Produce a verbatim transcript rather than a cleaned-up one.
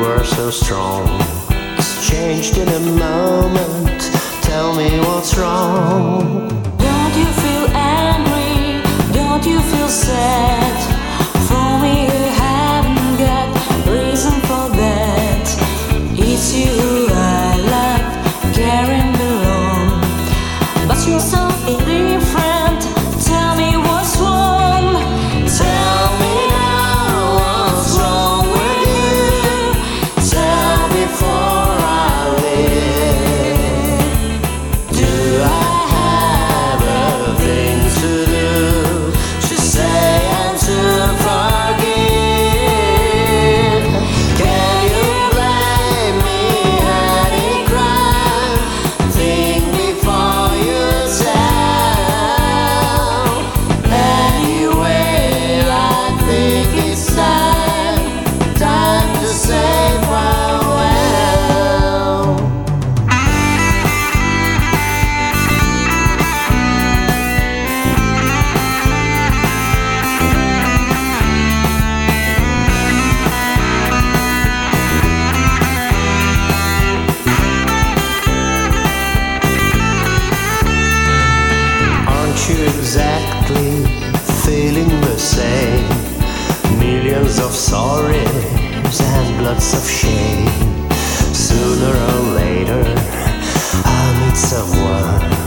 were so strong. It's changed in a moment. Tell me what's wrong. Don't you feel angry? Don't you feel sad? For me, you haven't got reason for that. It's you who I love, care and belong. But you're so indifferent. Tell me what's wrong. Tell me now what's wrong with you. Tell before I leave. Do I have a thing to do? To say and to forgive. Can you blame me any crime? Think before you tell. Anyway, I think it's time, time to say farewell. Aren't you exactly feeling the same? Millions of sorries and lots of shame. Sooner or later, I'll meet someone